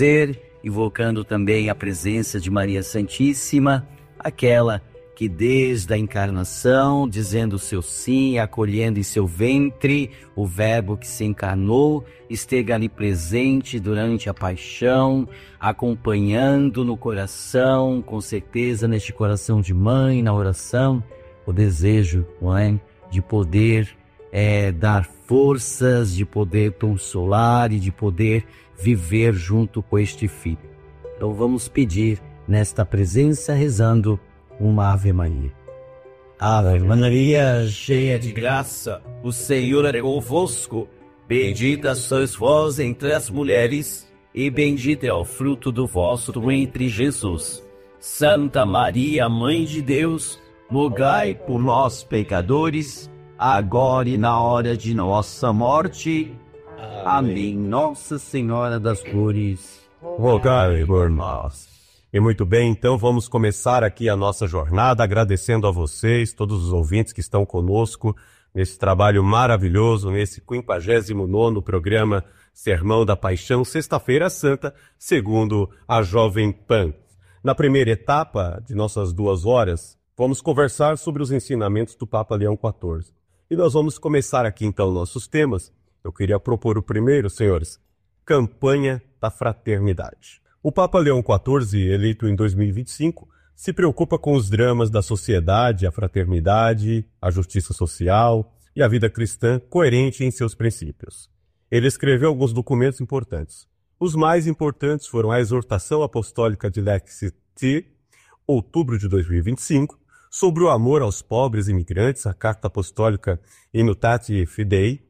invocando também a presença de Maria Santíssima, aquela que desde a encarnação, dizendo o seu sim, acolhendo em seu ventre o Verbo que se encarnou, esteve ali presente durante a paixão, acompanhando no coração, com certeza neste coração de mãe, na oração, o desejo, não é, de poder dar forças, de poder consolar e de poder viver junto com este filho. Então vamos pedir nesta presença rezando uma Ave Maria. Ave Maria, cheia de graça, o Senhor é convosco. Bendita sois vós entre as mulheres, e bendito é o fruto do vosso ventre, Jesus. Santa Maria, Mãe de Deus, rogai por nós, pecadores, agora e na hora de nossa morte. Amém. Nossa Senhora das Dores, rogai por nós. E muito bem, então vamos começar aqui a nossa jornada agradecendo a vocês, todos os ouvintes que estão conosco nesse trabalho maravilhoso, nesse 59º programa Sermão da Paixão, Sexta-feira Santa, segundo a Jovem Pan. Na primeira etapa de nossas 2 horas, vamos conversar sobre os ensinamentos do Papa Leão XIV. E nós vamos começar aqui então nossos temas. Eu queria propor o primeiro, senhores, campanha da fraternidade. O Papa Leão XIV, eleito em 2025, se preocupa com os dramas da sociedade, a fraternidade, a justiça social e a vida cristã coerente em seus princípios. Ele escreveu alguns documentos importantes. Os mais importantes foram a Exortação Apostólica de Lexit, outubro de 2025, sobre o amor aos pobres imigrantes, a Carta Apostólica Inutate Fidei,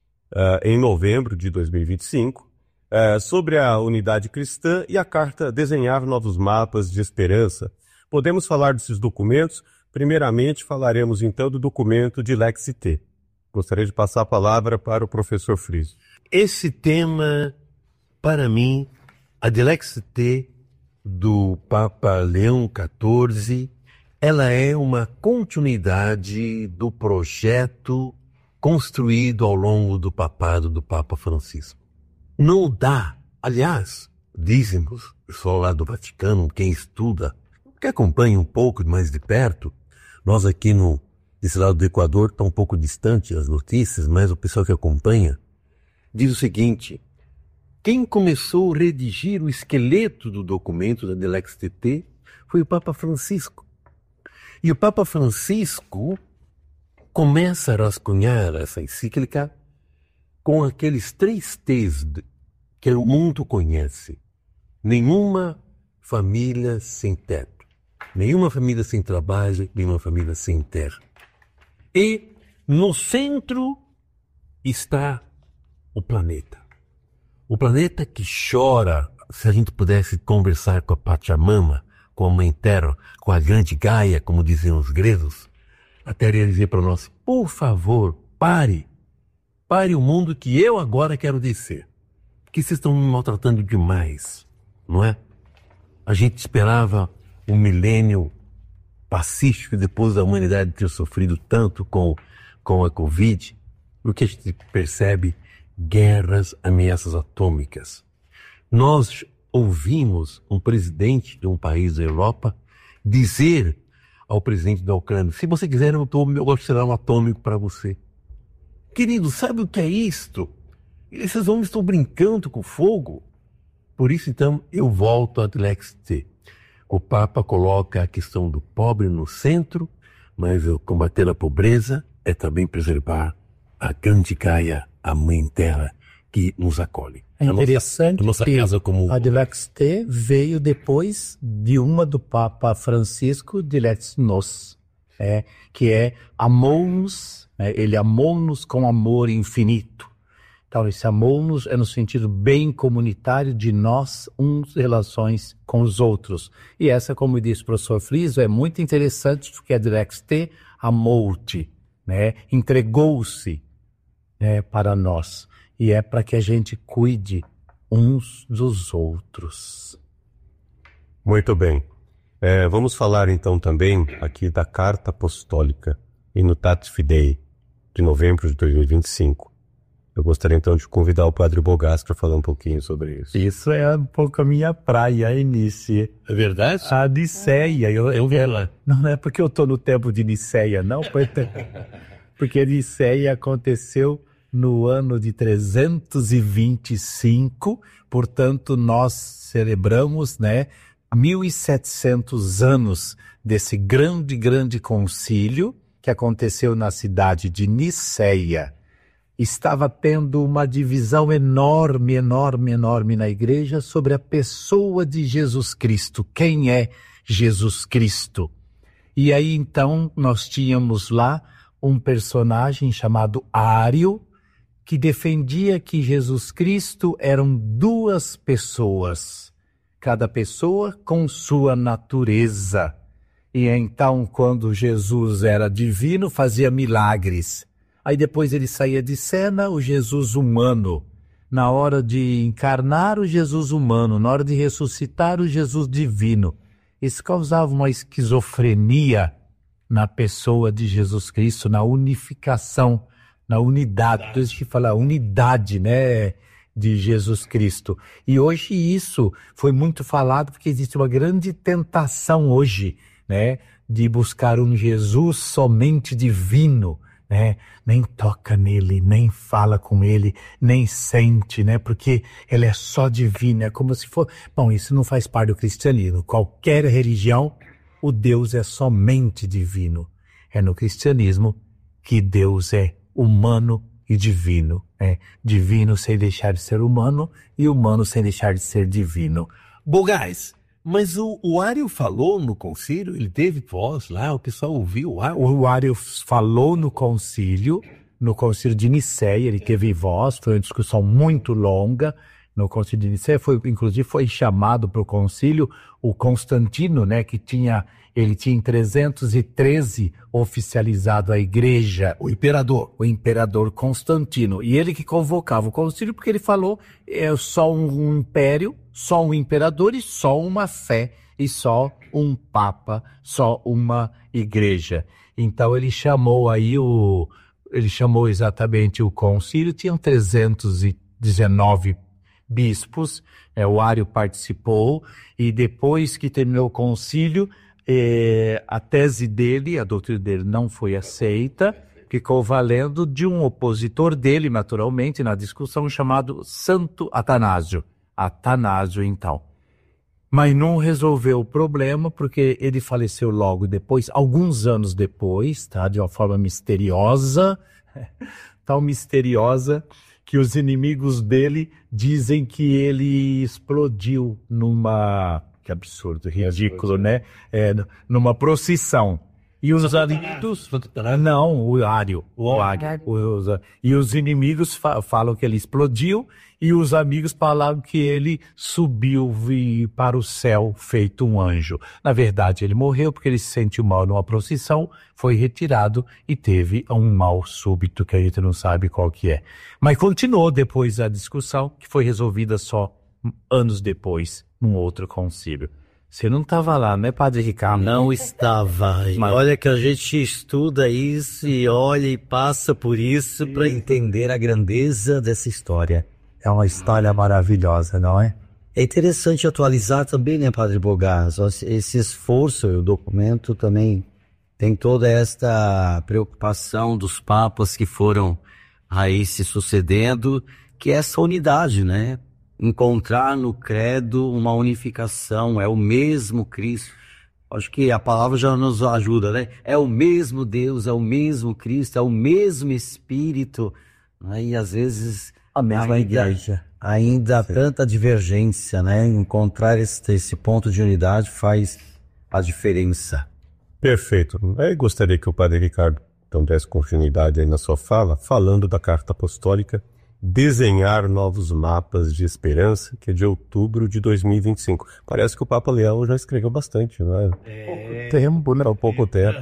em novembro de 2025, sobre a unidade cristã e a carta Desenhar Novos Mapas de Esperança. Podemos falar desses documentos. Primeiramente, falaremos então do documento de Lexit. Gostaria de passar a palavra para o professor Friso. Esse tema, para mim, a de Lexit do Papa Leão XIV, ela é uma continuidade do projeto construído ao longo do papado do Papa Francisco. Não dá, aliás, dizem-nos, pessoal lá do Vaticano, quem estuda, que acompanha um pouco mais de perto, nós aqui desse lado do Equador está um pouco distante as notícias, mas o pessoal que acompanha diz o seguinte: quem começou a redigir o esqueleto do documento da De Lexit foi o Papa Francisco. E o Papa Francisco começa a rascunhar essa encíclica com aqueles 3 T's que o mundo conhece. Nenhuma família sem teto, nenhuma família sem trabalho, nenhuma família sem terra. E no centro está o planeta. O planeta que chora. Se a gente pudesse conversar com a Pachamama, com a Mãe Terra, com a grande Gaia, como diziam os gregos, a Terra ia dizer para nós: por favor, pare o mundo que eu agora quero descer. Porque vocês estão me maltratando demais, não é? A gente esperava um milênio pacífico depois da humanidade ter sofrido tanto com a Covid. O que a gente percebe? Guerras, ameaças atômicas. Nós ouvimos um presidente de um país da Europa dizer ao presidente da Ucrânia: se você quiser, eu dou meu arsenal atômico para você. Querido, sabe o que é isto? Esses homens estão brincando com fogo. Por isso, então, eu volto a Lexit. O Papa coloca a questão do pobre no centro, mas combater a pobreza é também preservar a grande Gaia, a Mãe Terra, que nos acolhe. É interessante que a de Lexit veio depois de uma do Papa Francisco, de Lex Nos, que é amou-nos. Ele amou-nos com amor infinito. Então, esse amou-nos é no sentido bem comunitário de nós, uns relações com os outros. E essa, como disse o professor Friso, é muito interessante, porque a de Lexit amou-te, entregou-se para nós. E é para que a gente cuide uns dos outros. Muito bem. Vamos falar então também aqui da Carta Apostólica Inutate Fidei, de novembro de 2025. Eu gostaria então de convidar o Padre Bogás para falar um pouquinho sobre isso. Isso é um pouco a minha praia, Enice. É verdade? A Niceia, eu vi ela. Não é porque eu estou no tempo de Niceia, não. Porque Niceia aconteceu no ano de 325, portanto nós celebramos, 1.700 anos desse grande concílio que aconteceu na cidade de Niceia. Estava tendo uma divisão enorme na igreja sobre a pessoa de Jesus Cristo. Quem é Jesus Cristo? E aí então nós tínhamos lá um personagem chamado Ário, que defendia que Jesus Cristo eram duas pessoas, cada pessoa com sua natureza. E então, quando Jesus era divino, fazia milagres. Aí depois ele saía de cena, o Jesus humano. Na hora de encarnar, o Jesus humano. Na hora de ressuscitar, o Jesus divino. Isso causava uma esquizofrenia na pessoa de Jesus Cristo, na unificação, na unidade. Então, a gente fala unidade, de Jesus Cristo. E hoje isso foi muito falado porque existe uma grande tentação hoje, de buscar um Jesus somente divino, nem toca nele, nem fala com ele, nem sente, porque ele é só divino, é como se for... Bom, isso não faz parte do cristianismo. Qualquer religião, o Deus é somente divino. É no cristianismo que Deus é humano e divino. Divino sem deixar de ser humano e humano sem deixar de ser divino. Bogás, mas o Ário falou no concílio, ele teve voz lá, o pessoal ouviu o Ário. O Ário falou no concílio de Niceia, ele teve voz, foi uma discussão muito longa. No concílio de Niceia, inclusive foi chamado para o concílio o Constantino, ele tinha em 313 oficializado a igreja. O imperador Constantino. E ele que convocava o concílio porque ele falou só um império, só um imperador e só uma fé, e só um papa, só uma igreja. Então ele chamou exatamente o concílio, tinham 319 bispos, o Ário participou, e depois que terminou o concílio, a tese dele, a doutrina dele não foi aceita, ficou valendo de um opositor dele, naturalmente, na discussão, chamado Santo Atanásio. Então. Mas não resolveu o problema, porque ele faleceu logo depois, alguns anos depois, de uma forma misteriosa, tão misteriosa, que os inimigos dele dizem que ele explodiu que absurdo, ridículo, numa procissão. E os inimigos... Não, o Ário. E os inimigos falam que ele explodiu, e os amigos falaram que ele subiu para o céu feito um anjo. Na verdade, ele morreu porque ele se sentiu mal numa procissão, foi retirado e teve um mal súbito que a gente não sabe qual que é. Mas continuou depois a discussão, que foi resolvida só anos depois, num outro concílio. Você não estava lá, né, Padre Ricardo? Não estava. Mas olha que a gente estuda isso e olha e passa por isso para entender a grandeza dessa história. É uma história maravilhosa, não é? É interessante atualizar também, né, Padre Bogás? Esse esforço, o documento também tem toda esta preocupação dos papas que foram aí se sucedendo, que é essa unidade, né? Encontrar no credo uma unificação, é o mesmo Cristo. Acho que a palavra já nos ajuda, né? É o mesmo Deus, é o mesmo Cristo, é o mesmo Espírito. E às vezes a mesma igreja. Ainda há tanta divergência, né? Encontrar esse ponto de unidade faz a diferença. Perfeito. Eu gostaria que o Padre Ricardo então desse continuidade aí na sua fala, falando da Carta Apostólica Desenhar Novos Mapas de Esperança, que é de outubro de 2025. Parece que o Papa Leão já escreveu bastante, não é? Pouco tempo, né? Pouco tempo.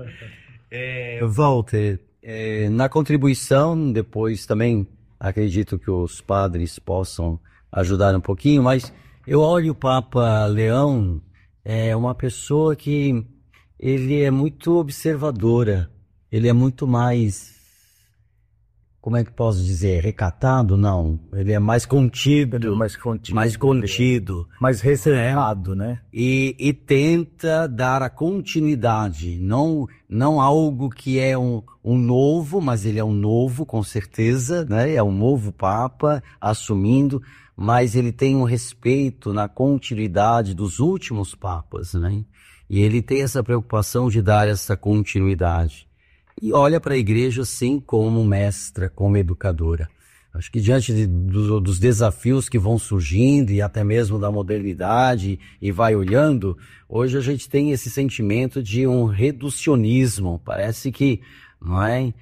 Walter, na contribuição, depois também acredito que os padres possam ajudar um pouquinho, mas eu olho o Papa Leão, é uma pessoa que ele é muito observadora, ele é muito mais como é que posso dizer, recatado? Não, ele é mais contido. Mais contido. Mais reservado, né? E tenta dar a continuidade, não algo que é um novo, mas ele é um novo, com certeza, né? É um novo Papa assumindo, mas ele tem um respeito na continuidade dos últimos papas, né? E ele tem essa preocupação de dar essa continuidade. E olha para a igreja, sim, como mestra, como educadora. Acho que diante dos desafios que vão surgindo e até mesmo da modernidade e vai olhando, hoje a gente tem esse sentimento de um reducionismo. Parece que, não é,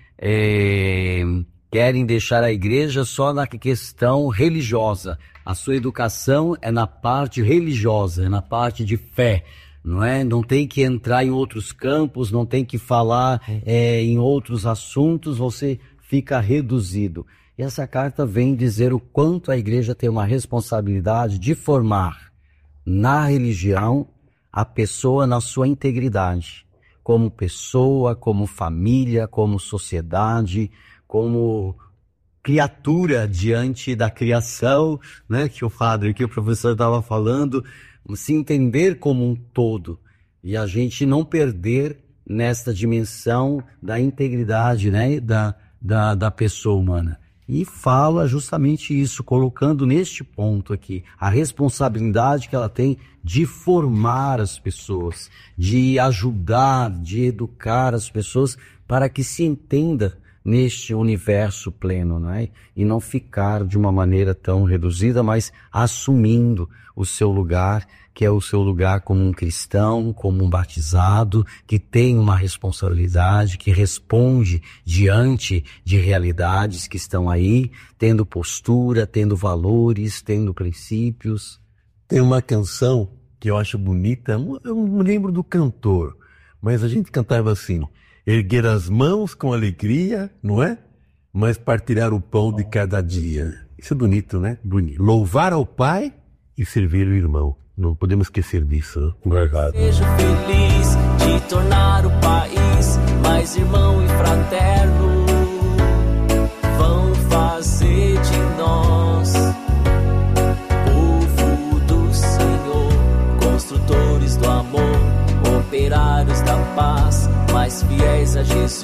querem deixar a igreja só na questão religiosa. A sua educação é na parte religiosa, é na parte de fé. Não é? Não tem que entrar em outros campos, não tem que falar em outros assuntos, você fica reduzido. E essa carta vem dizer o quanto a igreja tem uma responsabilidade de formar na religião a pessoa na sua integridade, como pessoa, como família, como sociedade, como criatura diante da criação, né? Que o padre, que o professor estava falando, se entender como um todo e a gente não perder nesta dimensão da integridade, né? Da pessoa humana. E fala justamente isso, colocando neste ponto aqui, a responsabilidade que ela tem de formar as pessoas, de ajudar, de educar as pessoas para que se entenda neste universo pleno, não é? E não ficar de uma maneira tão reduzida, mas assumindo o seu lugar, que é o seu lugar como um cristão, como um batizado, que tem uma responsabilidade, que responde diante de realidades que estão aí, tendo postura, tendo valores, tendo princípios. Tem uma canção que eu acho bonita, eu não me lembro do cantor, mas a gente cantava assim: erguer as mãos com alegria, não é? Mas partilhar o pão de cada dia. Isso é bonito, né? Bonito. Louvar ao Pai e servir o irmão. Não podemos esquecer disso. Verdade. Seja feliz de tornar o país mais irmão e fraterno. Vão fazer de nós povo do Senhor, construtores do amor, operários da paz, mais fiéis a Jesus.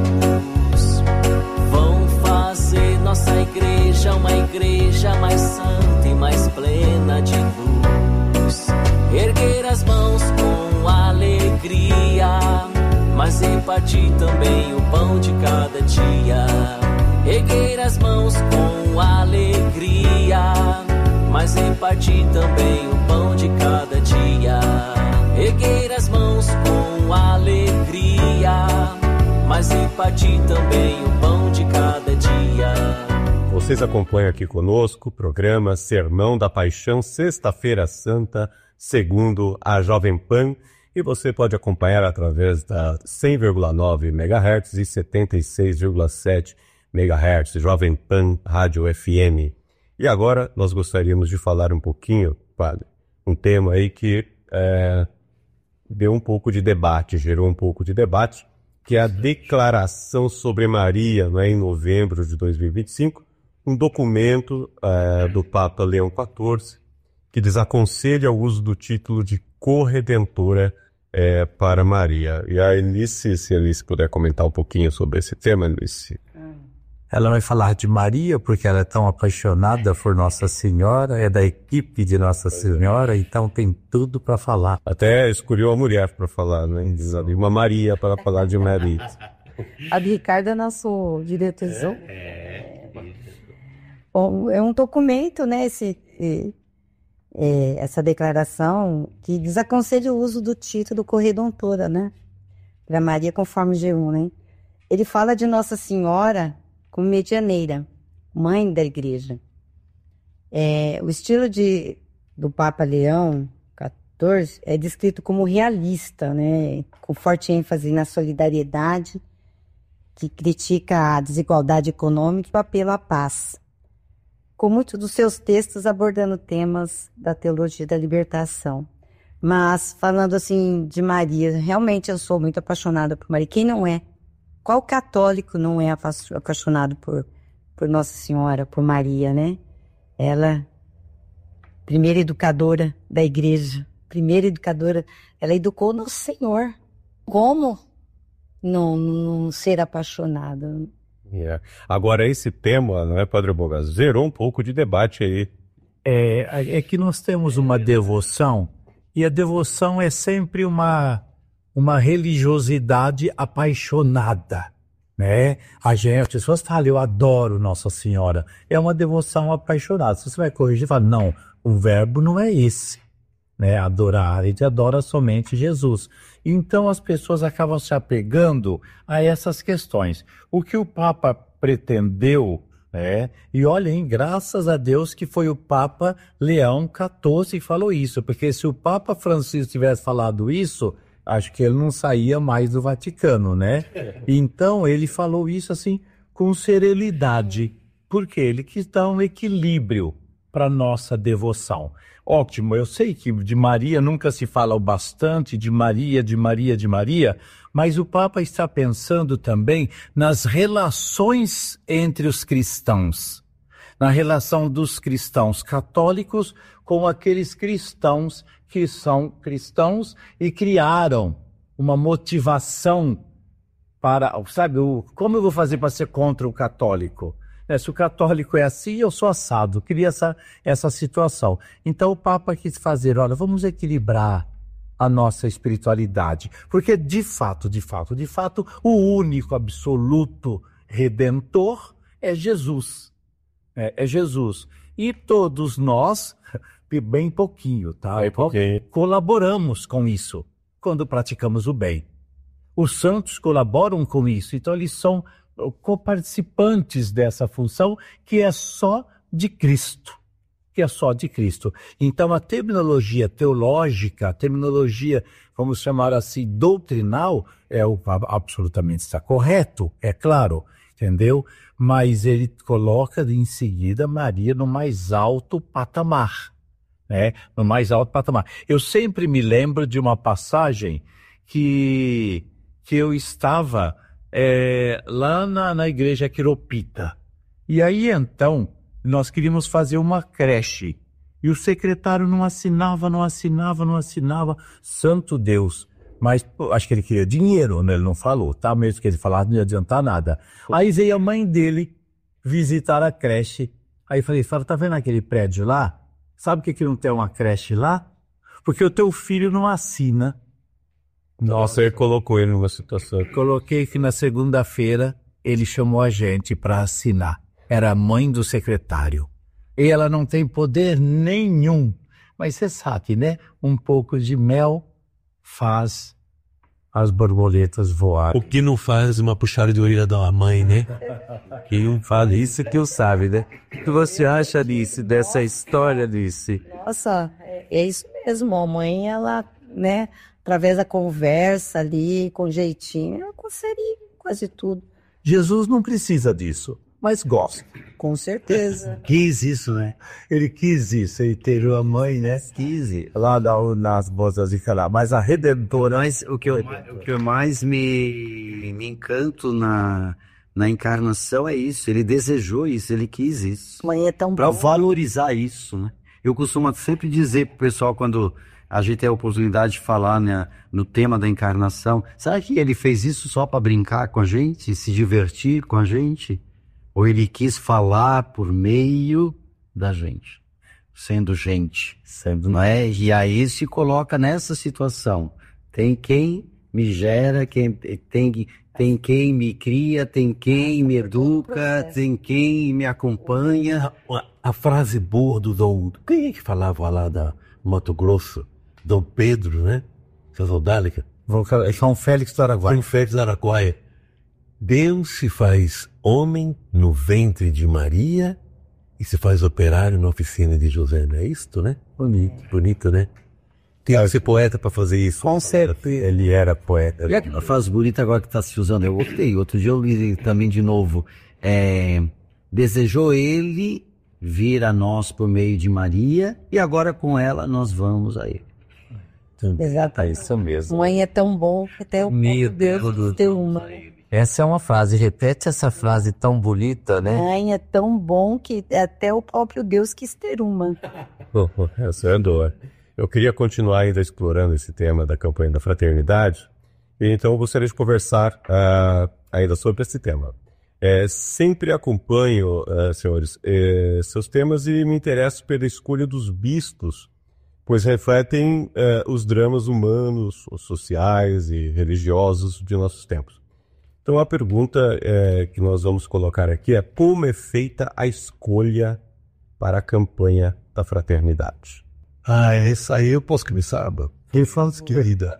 Vão fazer nossa igreja uma igreja mais santa e mais plena de luz. Erguer as mãos com alegria, mas repartir também o pão de cada dia. Erguer as mãos com alegria, mas repartir também o pão de cada dia. Erguer as mãos com alegria, mas repartir também o pão de cada dia. Vocês acompanham aqui conosco o programa Sermão da Paixão, Sexta-feira Santa, segundo a Jovem Pan, e você pode acompanhar através da 100,9 MHz e 76,7 MHz, Jovem Pan Rádio FM. E agora nós gostaríamos de falar um pouquinho, padre, um tema aí que deu um pouco de debate, gerou um pouco de debate, que é a declaração sobre Maria, em novembro de 2025, um documento do Papa Leão XIV, que desaconselha o uso do título de corredentora para Maria. E a Eunice, se a Eunice puder comentar um pouquinho sobre esse tema, Eunice. Ela vai falar de Maria, porque ela é tão apaixonada por Nossa Senhora, é da equipe de Nossa Senhora, então tem tudo para falar. Até escolheu a mulher para falar, né? Uma Maria para falar de Maria. A de Ricardo é nosso diretor. Bom, é um documento, né, essa declaração que desaconselha o uso do título corredentora, né, para Maria, conforme G1, né. Ele fala de Nossa Senhora como medianeira, mãe da igreja. O estilo do Papa Leão XIV é descrito como realista, né, com forte ênfase na solidariedade, que critica a desigualdade econômica e o apelo à paz, com muitos dos seus textos abordando temas da teologia da libertação. Mas, falando assim de Maria, realmente eu sou muito apaixonada por Maria. Quem não é? Qual católico não é apaixonado por por Nossa Senhora, por Maria, né? Ela, primeira educadora da igreja, ela educou no Senhor. Como não ser apaixonada? Agora, esse tema, não é, Padre Bogas, gerou um pouco de debate aí. É que nós temos uma devoção, e a devoção é sempre uma religiosidade apaixonada, né? As pessoas falam, eu adoro Nossa Senhora. É uma devoção apaixonada. Se você vai corrigir, fala, não, o verbo não é esse, né? Adorar, a gente adora somente Jesus. Então as pessoas acabam se apegando a essas questões. O que o Papa pretendeu, né? E olhem, graças a Deus que foi o Papa Leão XIV que falou isso, porque se o Papa Francisco tivesse falado isso, acho que ele não saía mais do Vaticano, né? Então ele falou isso assim com serenidade, porque ele quis dar um equilíbrio para nossa devoção. Ótimo, eu sei que de Maria nunca se fala bastante, de Maria, mas o Papa está pensando também nas relações entre os cristãos, na relação dos cristãos católicos com aqueles cristãos que são cristãos e criaram uma motivação para, sabe, como eu vou fazer para ser contra o católico? Se o católico é assim, eu sou assado. Cria essa situação. Então o Papa quis fazer, olha, vamos equilibrar a nossa espiritualidade. Porque de fato, o único absoluto redentor é Jesus. É Jesus. E todos nós, bem pouquinho, tá? Colaboramos com isso quando praticamos o bem. Os santos colaboram com isso, então eles são coparticipantes dessa função que é só de Cristo. Então a terminologia teológica, a terminologia, vamos chamar assim, doutrinal, absolutamente está correto, é claro, entendeu? Mas ele coloca em seguida Maria no mais alto patamar, né? No mais alto patamar. Eu sempre me lembro de uma passagem que eu estava lá na igreja Quiropita. E aí então nós queríamos fazer uma creche. E o secretário não assinava. Santo Deus. Mas acho que ele queria dinheiro, né? Ele não falou, tá? Mesmo que ele falasse, não ia adiantar nada. Aí veio a mãe dele visitar a creche. Aí eu falei, tá vendo aquele prédio lá? Sabe por que não tem uma creche lá? Porque o teu filho não assina. Nossa, ele colocou ele numa situação. Coloquei que na segunda-feira ele chamou a gente para assinar. Era a mãe do secretário. E ela não tem poder nenhum. Mas você sabe, né? Um pouco de mel faz as borboletas voar. O que não faz uma puxada de orelha da mãe, né? Que não fala isso que eu sabe, né? O que você acha, Alice, dessa história, Alice? Nossa, é isso mesmo. A mãe, ela, né, através da conversa ali, com jeitinho, ela consegue quase tudo. Jesus não precisa disso, mas gosta. Com certeza. Quis isso, né? Ele quis isso, ele teve a mãe, né? Quis. Lá nas bolsas de lá. Mas a Redentora... Mas o que eu mais me encanto na encarnação é isso. Ele desejou isso, ele quis isso. Mãe é tão para valorizar isso, né? Eu costumo sempre dizer pro pessoal, quando a gente tem a oportunidade de falar, né, no tema da encarnação, será que ele fez isso só para brincar com a gente, se divertir com a gente? Ou ele quis falar por meio da gente, sendo gente, não é? E aí se coloca nessa situação. Tem quem me gera, tem quem me cria, tem quem me educa, tem quem me acompanha. A frase boa do Dom... Quem é que falava lá da Mato Grosso? Dom Pedro, né? Casaldálica. São Félix do Araguaia. São Félix do Araguaia. Deus se faz homem no ventre de Maria e se faz operário na oficina de José. Não é isto, né? Bonito, né? Tem que ser poeta para fazer isso. Com certeza. Ele era poeta. E a frase bonita agora que está se usando, eu gostei. Outro dia eu li também de novo. Desejou ele vir a nós por meio de Maria e agora com ela nós vamos a ele. Exato. É isso mesmo. Mãe é tão bom que até o Meu Deus ter uma. Essa é uma frase, repete essa frase tão bonita, né? Ai, é tão bom que até o próprio Deus quis ter uma. Sandor, eu queria continuar ainda explorando esse tema da campanha da fraternidade, e então eu gostaria de conversar ainda sobre esse tema. Sempre acompanho, senhores, seus temas e me interesso pela escolha dos bispos, pois refletem os dramas humanos, sociais e religiosos de nossos tempos. Então a pergunta que nós vamos colocar aqui é: como é feita a escolha para a campanha da fraternidade? Essa aí eu posso começar, quem fala querida?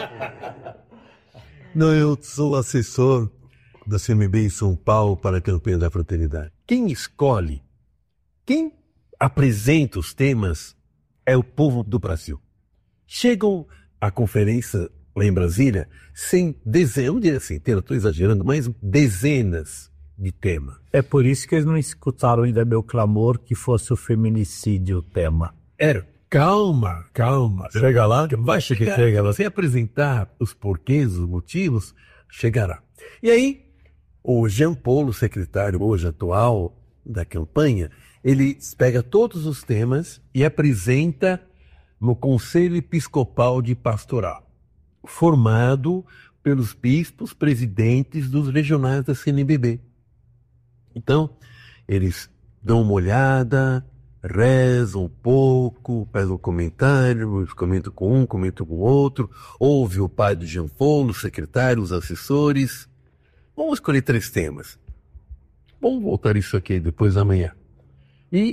Não, eu sou assessor da CMB em São Paulo para a campanha da fraternidade. Quem escolhe, quem apresenta os temas é o povo do Brasil. Chegam à conferência lá em Brasília sem dezenas, não diria centenas, estou exagerando, mas dezenas de temas. É por isso que eles não escutaram ainda meu clamor que fosse o feminicídio o tema. Calma. Chega lá, vai chegar lá. Sem apresentar os porquês, os motivos, chegará. E aí, o Jean Paul, secretário hoje atual da campanha, ele pega todos os temas e apresenta no Conselho Episcopal de Pastoral, formado pelos bispos presidentes dos regionais da CNBB. Então, eles dão uma olhada, rezam um pouco, fazem um comentário, comentam com um, comentam com o outro, ouve o padre Jean Paul, o secretário, os assessores. Vamos escolher 3 temas. Vamos voltar isso aqui depois da manhã. E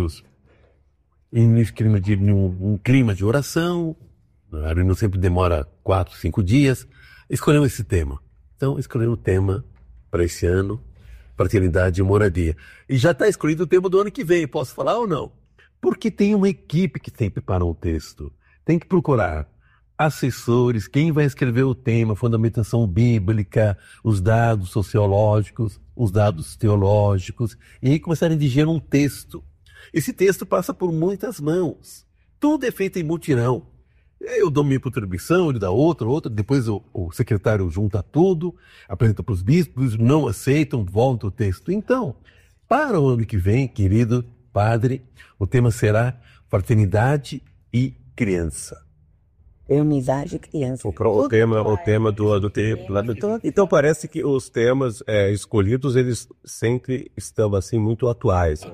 nesse clima de oração, a reunião sempre demora 4, 5 dias, escolhemos esse tema. Então, escolhemos o tema para esse ano, fraternidade e moradia. E já está escolhido o tema do ano que vem, posso falar ou não? Porque tem uma equipe que tem que preparar um texto. Tem que procurar assessores, quem vai escrever o tema, fundamentação bíblica, os dados sociológicos, os dados teológicos, e aí começar a redigir um texto. Esse texto passa por muitas mãos. Tudo é feito em mutirão. Eu dou minha contribuição, ele dá outra, depois o secretário junta tudo, apresenta para os bispos, não aceitam, volta o texto. Então, para o ano que vem, querido padre, o tema será fraternidade e criança. Fraternidade e criança. O tema do tempo. Então parece que os temas escolhidos, eles sempre estão assim muito atuais.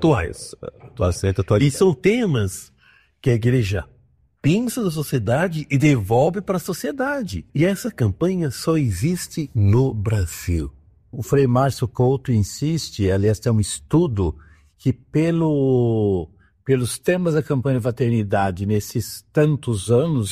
E são temas que a igreja pensa da sociedade e devolve para a sociedade. E essa campanha só existe no Brasil. O Frei Márcio Couto insiste, aliás, tem um estudo que pelos temas da campanha de fraternidade nesses tantos anos,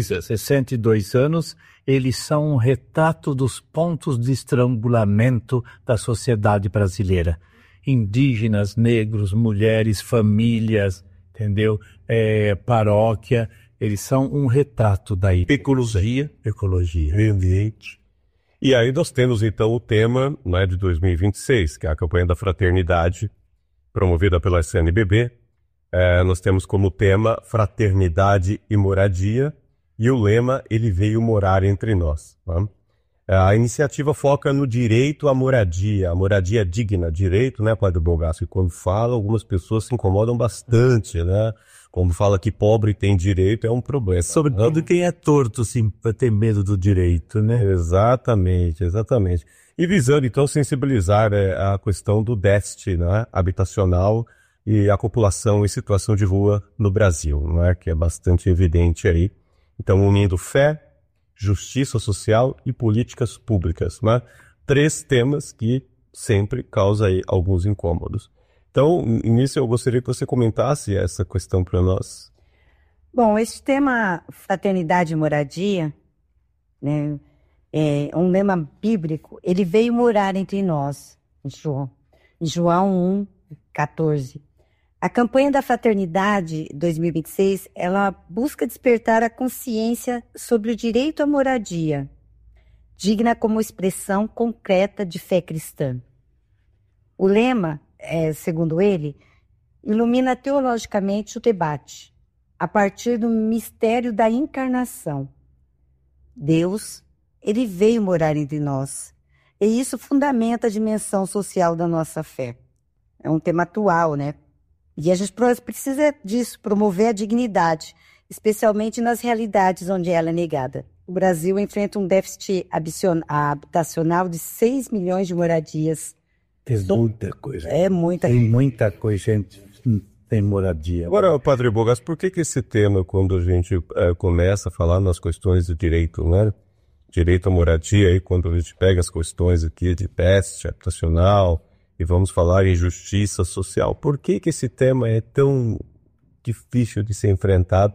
62 anos, eles são um retrato dos pontos de estrangulamento da sociedade brasileira. Indígenas, negros, mulheres, famílias, entendeu? Paróquia, eles são um retrato da ecologia, meio ambiente. E aí nós temos então o tema, né, de 2026, que é a campanha da fraternidade, promovida pela CNBB. Nós temos como tema fraternidade e moradia, e o lema, ele veio morar entre nós. Tá? A iniciativa foca no direito à moradia, a moradia digna, direito, né, Padre Bogasso? E quando fala, algumas pessoas se incomodam bastante, né? Quando fala que pobre tem direito, é um problema. Sobretudo quem é torto, sim, tem medo do direito, né? Exatamente. E visando, então, sensibilizar a questão do déficit, né, habitacional e a população em situação de rua no Brasil, não é? Que é bastante evidente aí. Então, unindo fé, justiça social e políticas públicas, né? 3 temas que sempre causam aí alguns incômodos. Então, nisso eu gostaria que você comentasse essa questão para nós. Bom, esse tema fraternidade e moradia, né, é um lema bíblico, ele veio morar entre nós, em João 1:14. A campanha da Fraternidade 2026, ela busca despertar a consciência sobre o direito à moradia, digna como expressão concreta de fé cristã. O lema, segundo ele, ilumina teologicamente o debate, a partir do mistério da encarnação. Deus, ele veio morar entre nós, E isso fundamenta a dimensão social da nossa fé. É um tema atual, né? E a gente precisa disso, promover a dignidade, especialmente nas realidades onde ela é negada. O Brasil enfrenta um déficit habitacional de 6 milhões de moradias. Tem muita coisa. É muita Tem muita coisa, gente. Tem moradia. Agora, Padre Bogas, por que esse tema, quando a gente começa a falar nas questões de direito, né? Direito à moradia, aí quando a gente pega as questões aqui de déficit habitacional e vamos falar em justiça social, por que esse tema é tão difícil de ser enfrentado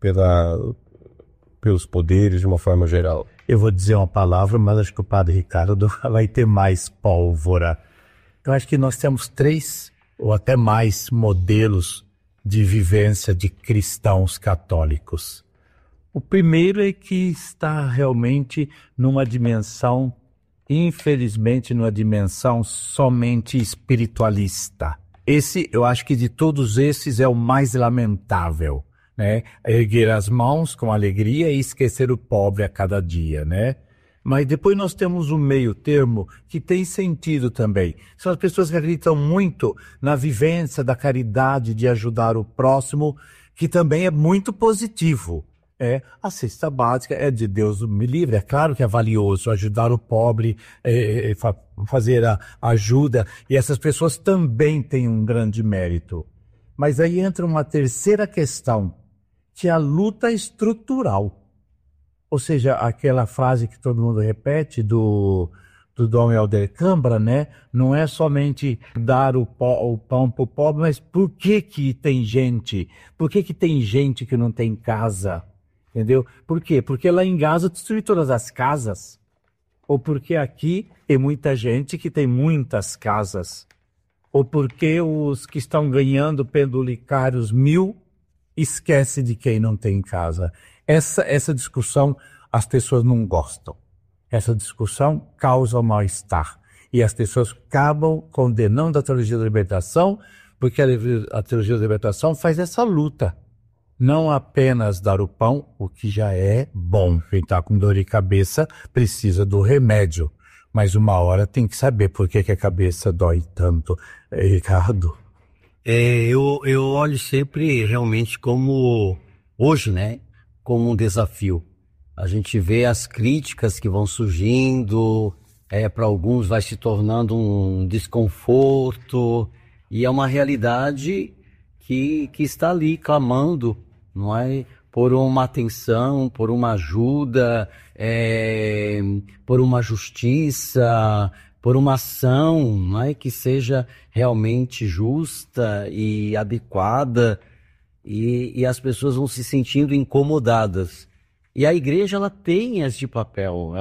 pelos poderes de uma forma geral? Eu vou dizer uma palavra, mas acho que o Padre Ricardo vai ter mais pólvora. Eu acho que nós temos 3 ou até mais modelos de vivência de cristãos católicos. O primeiro é que está realmente numa dimensão, infelizmente, numa dimensão somente espiritualista. Esse, eu acho que de todos esses é o mais lamentável, né? Erguer as mãos com alegria e esquecer o pobre a cada dia, né? Mas depois nós temos um meio termo que tem sentido também. São as pessoas que acreditam muito na vivência da caridade, de ajudar o próximo, que também é muito positivo. A cesta básica é de Deus me livre. É claro que é valioso ajudar o pobre, fazer a ajuda. E essas pessoas também têm um grande mérito. Mas aí entra uma terceira questão, que é a luta estrutural. Ou seja, aquela frase que todo mundo repete do Dom Helder Câmara, né? Não é somente dar o pão para o pobre, mas por que tem gente? Por que tem gente que não tem casa? Entendeu? Por quê? Porque lá em Gaza destruiu todas as casas. Ou porque aqui tem muita gente que tem muitas casas. Ou porque os que estão ganhando pendulicários 1.000 esquece de quem não tem casa. Essa discussão as pessoas não gostam. Essa discussão causa mal-estar. E as pessoas acabam condenando a teologia da libertação, porque a teologia da libertação faz essa luta. Não apenas dar o pão, o que já é bom. Quem está com dor de cabeça precisa do remédio. Mas uma hora tem que saber por que a cabeça dói tanto. Ricardo? Eu olho sempre realmente como, hoje, né, como um desafio. A gente vê as críticas que vão surgindo, para alguns vai se tornando um desconforto, e é uma realidade que está ali clamando, não é? Por uma atenção, por uma ajuda, por uma justiça, por uma ação, não é? Que seja realmente justa e adequada, e as pessoas vão se sentindo incomodadas. E a igreja, ela tem esse papel,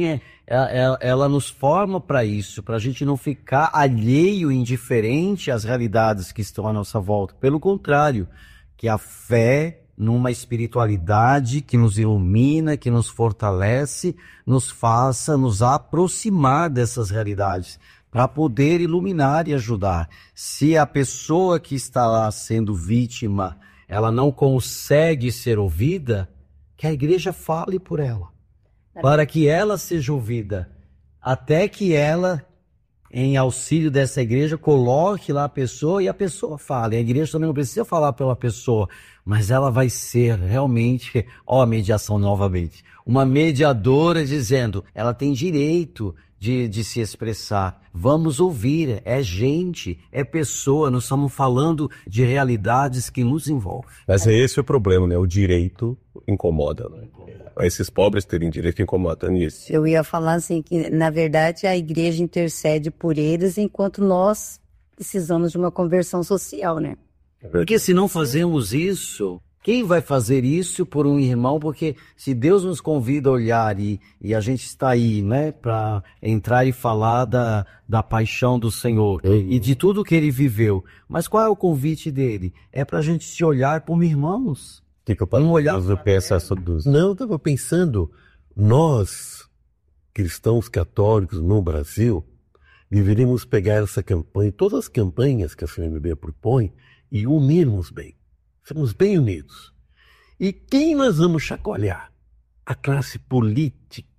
ela nos forma para isso, para a gente não ficar alheio, indiferente às realidades que estão à nossa volta. Pelo contrário, que a fé numa espiritualidade que nos ilumina, que nos fortalece, nos faça nos aproximar dessas realidades, para poder iluminar e ajudar. Se a pessoa que está lá sendo vítima, ela não consegue ser ouvida, que a igreja fale por ela, para que ela seja ouvida, até que ela, em auxílio dessa igreja, coloque lá a pessoa e a pessoa fale. A igreja também não precisa falar pela pessoa, mas ela vai ser realmente, a mediação novamente, uma mediadora dizendo, ela tem direito de se expressar. Vamos ouvir, é gente, é pessoa, nós estamos falando de realidades que nos envolvem. Mas esse é o problema, né? O direito incomoda, né? Esses pobres terem direito incomoda nisso. Eu ia falar assim, que na verdade a igreja intercede por eles enquanto nós precisamos de uma conversão social, né? Porque se não fazemos isso, quem vai fazer isso por um irmão? Porque se Deus nos convida a olhar e a gente está aí, né, para entrar e falar da paixão do Senhor e de tudo que ele viveu. Mas qual é o convite dele? É para a gente se olhar como irmãos. Que eu posso olhar? Não, eu estava pensando, nós, cristãos católicos no Brasil, deveríamos pegar essa campanha, todas as campanhas que a CNBB propõe, e unirmos bem. Somos bem unidos. E quem nós vamos chacoalhar? A classe política.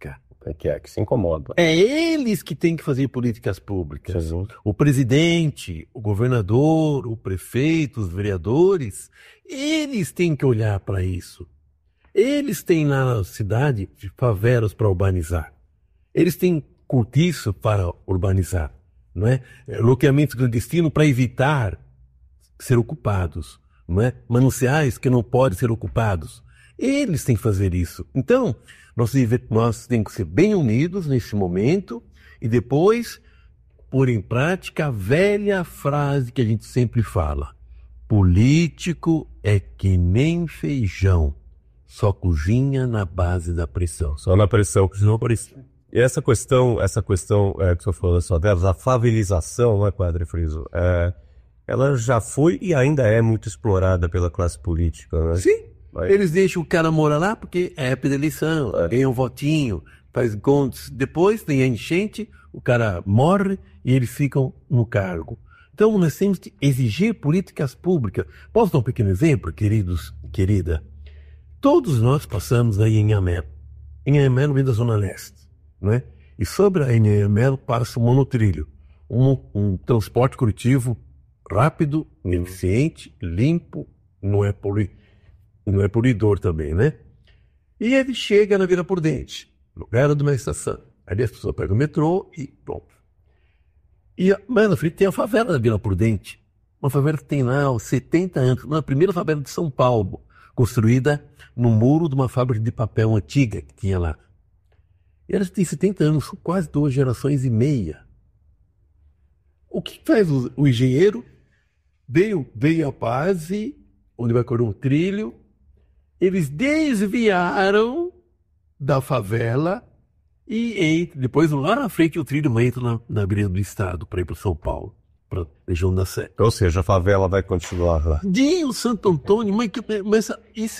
que se incomodam. É eles que têm que fazer políticas públicas. Sim. O presidente, o governador, o prefeito, os vereadores, eles têm que olhar para isso. Eles têm na cidade favelas para urbanizar. Eles têm cortiço para urbanizar, não é? Loteamentos clandestinos para evitar ser ocupados, não é? Mananciais que não podem ser ocupados. Eles têm que fazer isso. Então, nós temos que ser bem unidos nesse momento e depois pôr em prática a velha frase que a gente sempre fala. Político é que nem feijão, só cozinha na base da pressão. Só na pressão. Não pressão. E essa questão que o senhor falou das favelas, a favelização, não é, Padre Friso? Ela já foi e ainda é muito explorada pela classe política, né? Sim. Eles deixam o cara morar lá porque é época de eleição, ganha um votinho, faz contas. Depois tem a enchente, o cara morre e eles ficam no cargo. Então nós temos que exigir políticas públicas. Posso dar um pequeno exemplo, querida? Todos nós passamos aí em Anhanguera. Em Anhanguera vem da Zona Leste, não é? E sobre a Anhanguera passa o monotrilho, um transporte coletivo rápido, eficiente, limpo, não é poluidor também, né? E ele chega na Vila Prudente, lugar de uma estação. Aí as pessoas pegam o metrô e pronto. E mais na frente tem a favela da Vila Prudente. Uma favela que tem lá 70 anos. Uma primeira favela de São Paulo, construída no muro de uma fábrica de papel antiga que tinha lá. E ela tem 70 anos, são quase 2 gerações e meia. O que faz o engenheiro? Veio a base, onde vai correr um trilho. Eles desviaram da favela e depois lá na frente o trilho entra na Avenida do Estado para ir para São Paulo, para a região da Sé. Ou seja, a favela vai continuar lá. O Santo Antônio, mas isso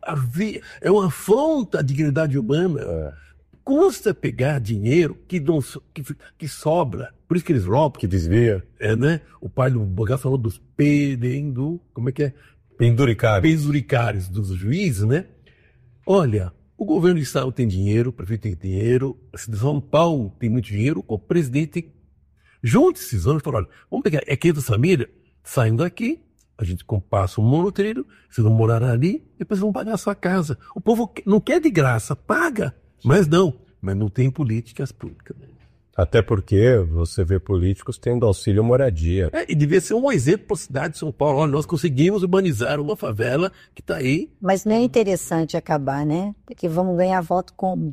é uma afronta à dignidade humana. Custa pegar dinheiro que sobra, por isso que eles roubam, Que desvia. né? O pai do Bogá falou dos como é que é? Penduricários dos juízes, né? Olha, o governo do estado tem dinheiro, o prefeito tem dinheiro, a cidade de São Paulo tem muito dinheiro, o presidente junta esses anos e fala, olha, vamos pegar 500 famílias, saindo daqui, a gente passa um monotrilho, vocês vão morar ali, depois vão pagar a sua casa. O povo não quer de graça, paga, mas não tem políticas públicas. Até porque você vê políticos tendo auxílio moradia. E devia ser um exemplo para a cidade de São Paulo. Olha, nós conseguimos urbanizar uma favela que está aí. Mas não é interessante acabar, né? Porque vamos ganhar voto como?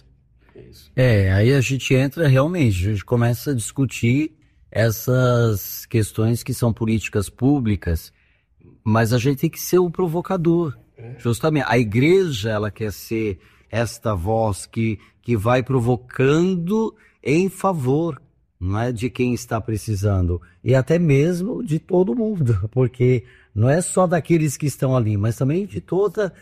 Aí a gente entra realmente, a gente começa a discutir essas questões que são políticas públicas, mas a gente tem que ser o provocador. Justamente, a igreja, ela quer ser esta voz que vai provocando em favor, não é, de quem está precisando, e até mesmo de todo mundo, porque não é só daqueles que estão ali, mas também de toda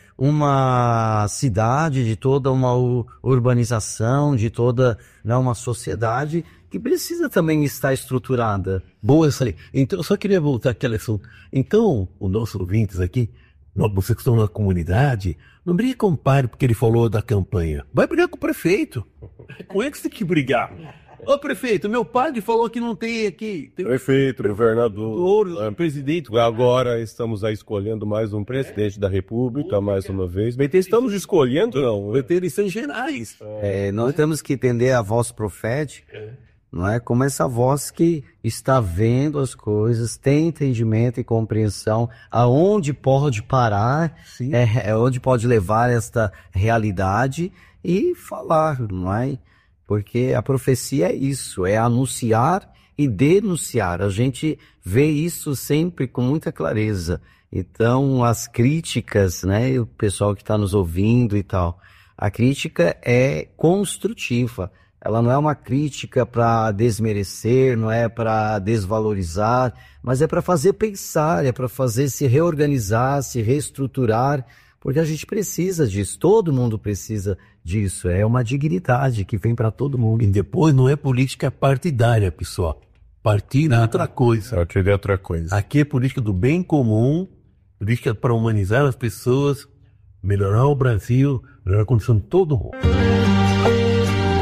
uma cidade, de toda uma urbanização, de toda uma sociedade que precisa também estar estruturada. Boa essa aí. Então, eu só queria voltar àquela questão. Então, os nossos ouvintes aqui, vocês que estão na comunidade, não brigue com o padre porque ele falou da campanha. Vai brigar com o prefeito. Com ele que você tem que brigar. Ô prefeito, meu padre falou que não tem aqui. Prefeito, governador, presidente. Agora estamos aí escolhendo mais um presidente da República, mais uma vez. Bem, estamos escolhendo, não. Vai ter eleições gerais. Nós temos que entender a voz profética, não é? Como essa voz que está vendo as coisas, tem entendimento e compreensão aonde pode parar, onde pode levar esta realidade e falar, não é? Porque a profecia é isso, é anunciar e denunciar. A gente vê isso sempre com muita clareza. Então, as críticas, né, o pessoal que está nos ouvindo e tal, a crítica é construtiva. Ela não é uma crítica para desmerecer, não é para desvalorizar, mas é para fazer pensar, é para fazer se reorganizar, se reestruturar, porque a gente precisa disso, todo mundo precisa disso, é uma dignidade que vem para todo mundo. E depois não é política partidária, pessoal. Partido é outra coisa. Partido é outra coisa. Aqui é política do bem comum, política para humanizar as pessoas, melhorar o Brasil, melhorar a condição de todo mundo.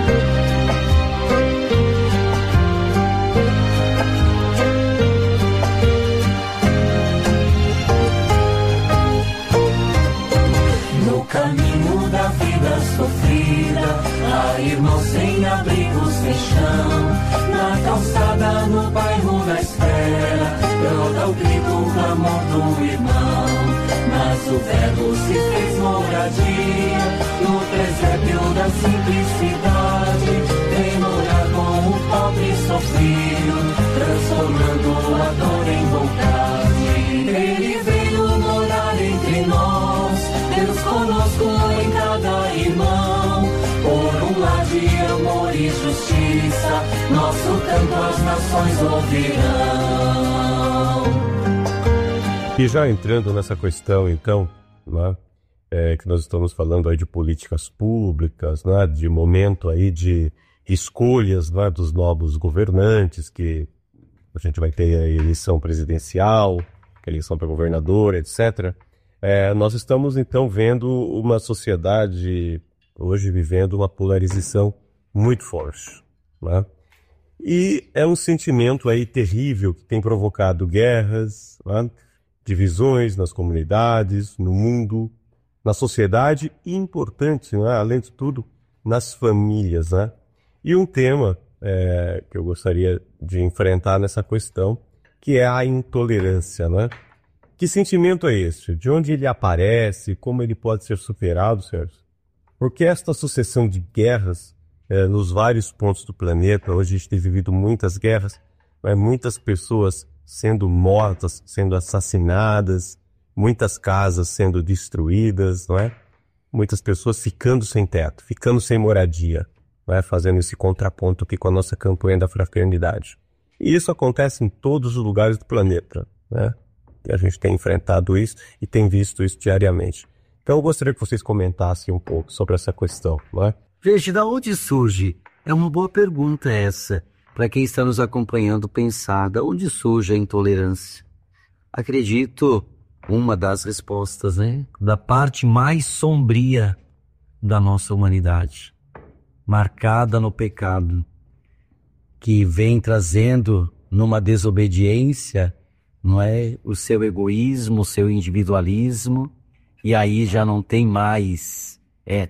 caminho da vida sofrida, há irmãos sem abrigo, sem chão, na calçada, no bairro, na espera, brota o grito, o clamor do irmão. Mas o verbo se fez moradia, no presépio da simplicidade, vem morar com o pobre sofrido, transformando a dor em vontade. Ele veio morar entre nós, Deus conosco em cada irmão, por um lar de amor e justiça, nosso canto as nações ouvirão. E já entrando nessa questão, então, né, que nós estamos falando aí de políticas públicas, né, de momento aí de escolhas, né, dos novos governantes, que a gente vai ter a eleição presidencial, eleição para governador, etc. Nós estamos, então, vendo uma sociedade hoje vivendo uma polarização muito forte, né? E é um sentimento aí terrível que tem provocado guerras, né, divisões nas comunidades, no mundo, na sociedade e, importante, né, além de tudo, nas famílias, né? E um tema que eu gostaria de enfrentar nessa questão, que é a intolerância, né? Que sentimento é esse? De onde ele aparece? Como ele pode ser superado, Sérgio? Porque esta sucessão de guerras nos vários pontos do planeta, hoje a gente tem vivido muitas guerras, muitas pessoas sendo mortas, sendo assassinadas, muitas casas sendo destruídas, não é? Muitas pessoas ficando sem teto, ficando sem moradia, não é? Fazendo esse contraponto aqui com a nossa campanha da fraternidade. E isso acontece em todos os lugares do planeta, né? E a gente tem enfrentado isso e tem visto isso diariamente. Então eu gostaria que vocês comentassem um pouco sobre essa questão, não é? Gente, da onde surge? É uma boa pergunta essa. Para quem está nos acompanhando pensar, de onde surge a intolerância? Acredito, uma das respostas, né? Da parte mais sombria da nossa humanidade, marcada no pecado, que vem trazendo numa desobediência, não é? O seu egoísmo, o seu individualismo, e aí já não tem mais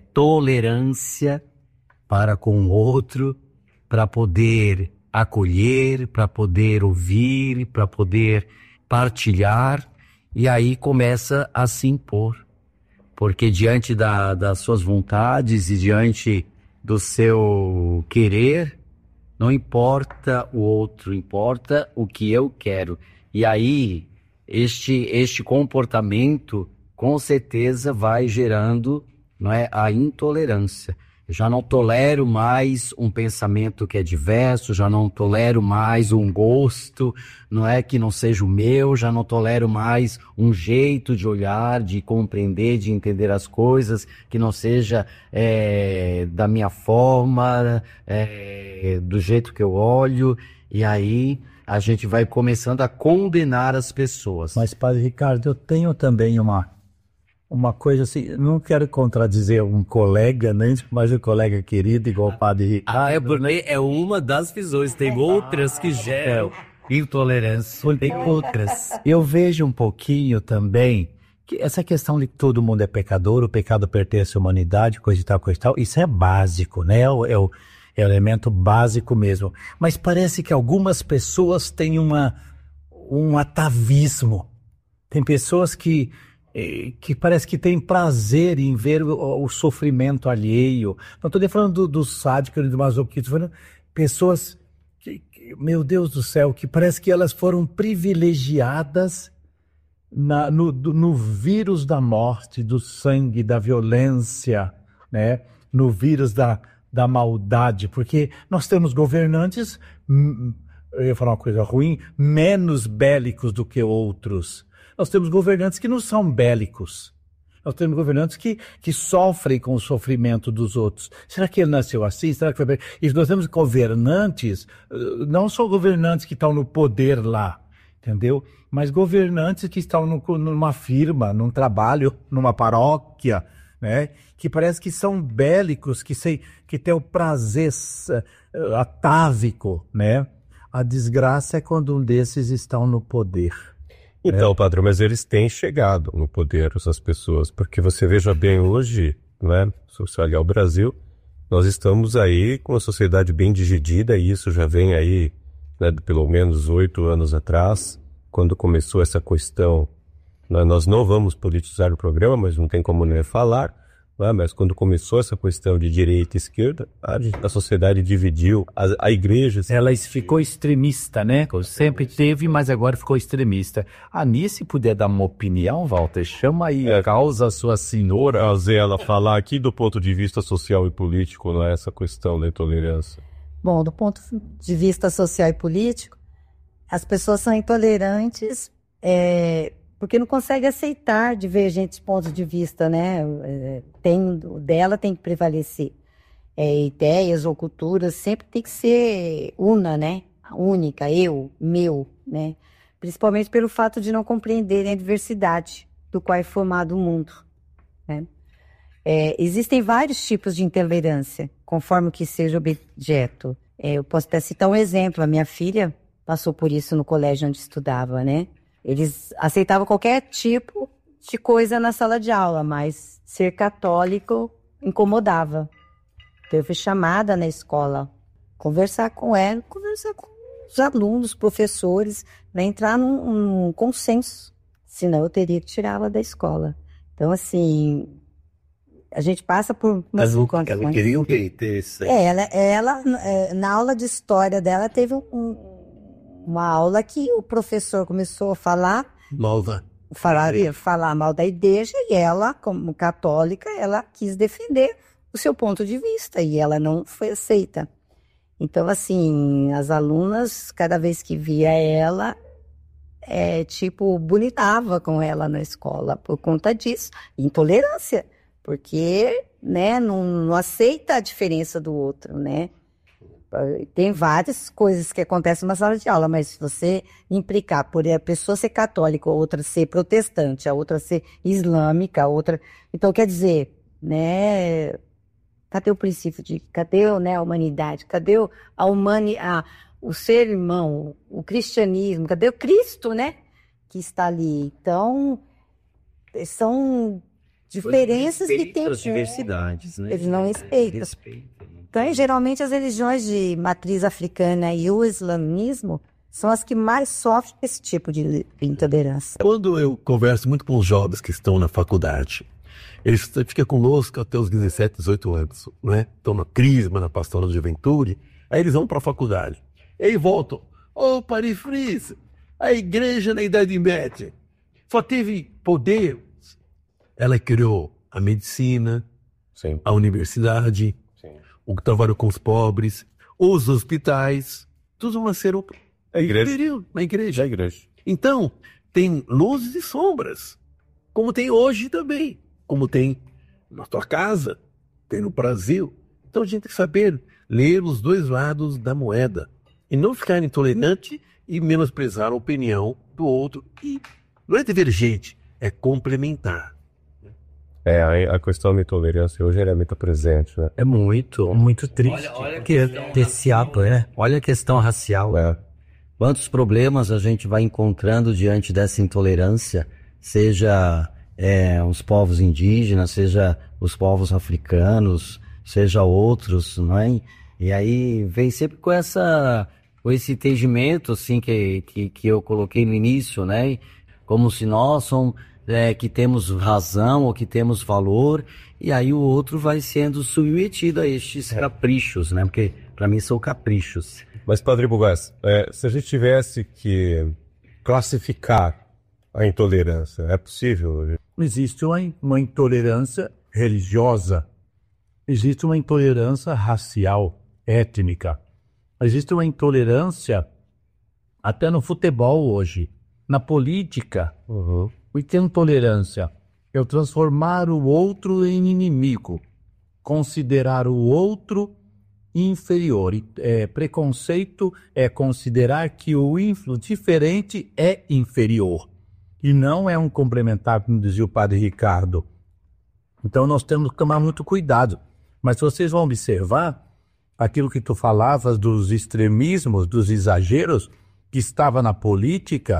tolerância para com o outro, para poder acolher, para poder ouvir, para poder partilhar, e aí começa a se impor, porque diante das suas vontades e diante do seu querer, não importa o outro, importa o que eu quero. E aí este comportamento com certeza vai gerando, não é, a intolerância. Já não tolero mais um pensamento que é diverso, já não tolero mais um gosto, não é, que não seja o meu, já não tolero mais um jeito de olhar, de compreender, de entender as coisas, que não seja da minha forma, do jeito que eu olho, e aí a gente vai começando a condenar as pessoas. Mas, Padre Ricardo, eu tenho também uma coisa assim, não quero contradizer um colega, nem mais um colega querido igual o Padre Ricardo. Porque é uma das visões, tem outras que geram intolerância, tem outras. Eu vejo um pouquinho também que essa questão de que todo mundo é pecador, o pecado pertence à humanidade, coisa e tal, isso é básico, né? É o elemento básico mesmo. Mas parece que algumas pessoas têm um atavismo. Tem pessoas que parece que tem prazer em ver o sofrimento alheio. Não estou nem falando do sádico e do masoquista, estou falando pessoas que, meu Deus do céu, que parece que elas foram privilegiadas no vírus da morte, do sangue, da violência, né? No vírus da maldade, porque nós temos governantes, eu ia falar uma coisa ruim, menos bélicos do que outros. Nós temos governantes que não são bélicos. Nós temos governantes que sofrem com o sofrimento dos outros. Será que ele nasceu assim? Será que foi bem? E nós temos governantes, não só governantes que estão no poder lá, entendeu? Mas governantes que estão numa firma, num trabalho, numa paróquia, né? Que parece que são bélicos, que têm o prazer atávico, né? A desgraça é quando um desses estão no poder. Então, padre, mas eles têm chegado no poder, essas pessoas, porque você veja bem hoje, né, se você olhar o Brasil, nós estamos aí com uma sociedade bem dividida, e isso já vem aí, né, de pelo menos 8 anos atrás, quando começou essa questão, né, nós não vamos politizar o programa, mas não tem como não falar, né, mas quando começou essa questão de direita e esquerda, a sociedade dividiu, a igreja... Ela ficou extremista, né? Sempre teve, mas agora ficou extremista. Nisso, se puder dar uma opinião, Walter, chama aí, causa a sua senhora. Fazer ela falar aqui do ponto de vista social e político, não é essa questão da intolerância. Bom, do ponto de vista social e político, as pessoas são intolerantes porque não conseguem aceitar divergentes pontos de vista, né? O dela tem que prevalecer. Ideias ou culturas sempre tem que ser né? Única, eu, meu, né? Principalmente pelo fato de não compreenderem a diversidade do qual é formado o mundo, né? Existem vários tipos de intolerância, conforme o que seja objeto. Eu posso até citar um exemplo. A minha filha passou por isso no colégio onde estudava, né? Eles aceitavam qualquer tipo de coisa na sala de aula, mas ser católico incomodava. Então eu fui chamada na escola, conversar com ela, conversar com os alunos, professores, para entrar num consenso. Senão eu teria que tirá-la da escola. Então, assim, a gente passa por umas situações. Ela queria ter interessante. Ela na aula de história dela, teve uma aula que o professor começou a falar mal da igreja, e ela, como católica, ela quis defender o seu ponto de vista, e ela não foi aceita. Então, assim, as alunas, cada vez que via ela, bonitava com ela na escola, por conta disso. Intolerância, porque, né, não aceita a diferença do outro, né? Tem várias coisas que acontecem numa sala de aula, mas se você implicar por a pessoa ser católica, a outra ser protestante, a outra ser islâmica, a outra... Então, quer dizer, né, cadê o princípio cadê, né, a humanidade? Cadê o ser irmão, o cristianismo? Cadê o Cristo, né, que está ali? Então, são diferenças que tem... As diversidades, né? Eles não respeitam. Então, geralmente, as religiões de matriz africana e o islamismo são as que mais sofrem esse tipo de intolerância. Quando eu converso muito com os jovens que estão na faculdade, eles ficam conosco até os 17, 18 anos, né? Estão na crisma, na pastoral de juventude, aí eles vão para a faculdade. E aí voltam. Parifris, a igreja na Idade Média só teve poder. Ela criou a medicina, Sim. a universidade, Sim. o que trabalhou com os pobres, os hospitais, tudo nasceram A igreja. na igreja. A igreja. Então, tem luzes e sombras, como tem hoje também, como tem na tua casa, tem no Brasil. Então a gente tem que saber ler os dois lados da moeda e não ficar intolerante e menosprezar a opinião do outro. E não é divergente, é complementar. A questão da intolerância hoje ela é muito presente, né? É muito triste. Olha que esse ato, Olha a questão racial. Quantos problemas a gente vai encontrando diante dessa intolerância, seja os povos indígenas, seja os povos africanos, seja outros, não é? E aí vem sempre com esse entendimento, assim, que eu coloquei no início, né? Como se nós somos... que temos razão ou que temos valor, e aí o outro vai sendo submetido a estes caprichos, né? Porque para mim são caprichos. Mas, Padre Bugaz, se a gente tivesse que classificar a intolerância, é possível? Existe uma intolerância religiosa, existe uma intolerância racial, étnica, existe uma intolerância até no futebol hoje, na política. Uhum. O que é intolerância? É transformar o outro em inimigo, considerar o outro inferior. Preconceito é considerar que o diferente é inferior. E não é um complementar, como dizia o padre Ricardo. Então nós temos que tomar muito cuidado. Mas se vocês vão observar, aquilo que tu falavas dos extremismos, dos exageros, que estava na política,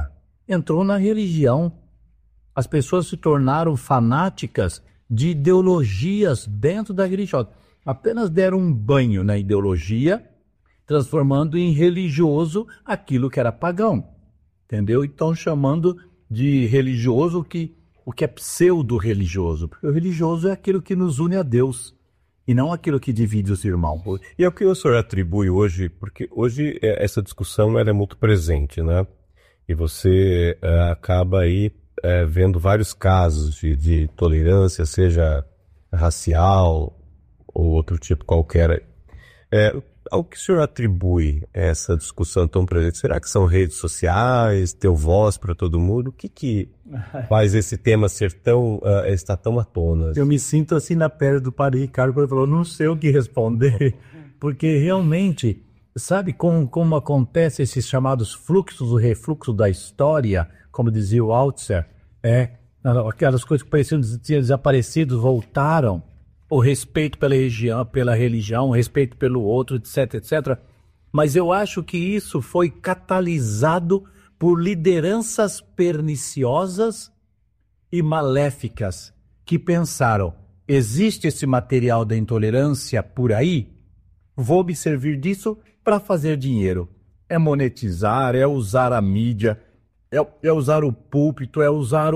entrou na religião. As pessoas se tornaram fanáticas de ideologias dentro da religião. Apenas deram um banho na ideologia, transformando em religioso aquilo que era pagão. Entendeu? Então chamando de religioso o que é pseudo-religioso. Porque o religioso é aquilo que nos une a Deus e não aquilo que divide os irmãos. E é o que o senhor atribui hoje, porque hoje essa discussão ela é muito presente, né? E você acaba aí vendo vários casos de tolerância, seja racial ou outro tipo qualquer. Ao que o senhor atribui essa discussão tão presente? Será que são redes sociais, ter voz para todo mundo? O que faz esse tema estar tão à tona? Eu me sinto assim na pele do padre Ricardo, porque ele falou, não sei o que responder, porque realmente, sabe como acontece esses chamados fluxos, o refluxo da história, como dizia o Altzer, aquelas coisas que pareciam ter desaparecido, voltaram, o respeito pela religião, o respeito pelo outro, etc, etc. Mas eu acho que isso foi catalisado por lideranças perniciosas e maléficas que pensaram, existe esse material da intolerância por aí? Vou me servir disso para fazer dinheiro. É monetizar, é usar a mídia, é usar o púlpito, é usar